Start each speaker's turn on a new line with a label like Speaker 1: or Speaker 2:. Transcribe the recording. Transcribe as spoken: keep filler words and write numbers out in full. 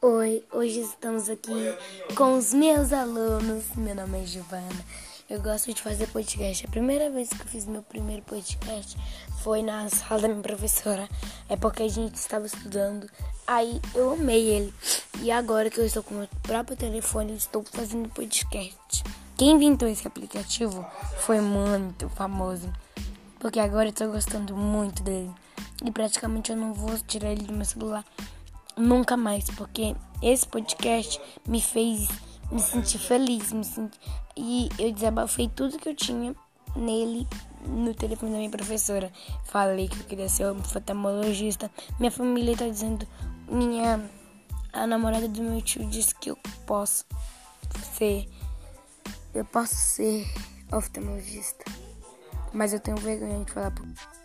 Speaker 1: Oi, hoje estamos aqui com os meus alunos. Meu nome é Giovana. Eu gosto de fazer podcast. A primeira vez que eu fiz meu primeiro podcast foi na sala da minha professora. É porque a gente estava estudando. Aí eu amei ele. E agora que eu estou com o meu próprio telefone, estou fazendo podcast. Quem inventou esse aplicativo foi muito famoso. Porque agora eu estou gostando muito dele. E praticamente eu não vou tirar ele do meu celular nunca mais, porque esse podcast me fez me sentir feliz, me senti... e eu desabafei tudo que eu tinha nele no telefone da minha professora. Falei que eu queria ser oftalmologista. Minha família tá dizendo, minha a namorada do meu tio disse que eu posso ser, eu posso ser oftalmologista, mas eu tenho vergonha de falar.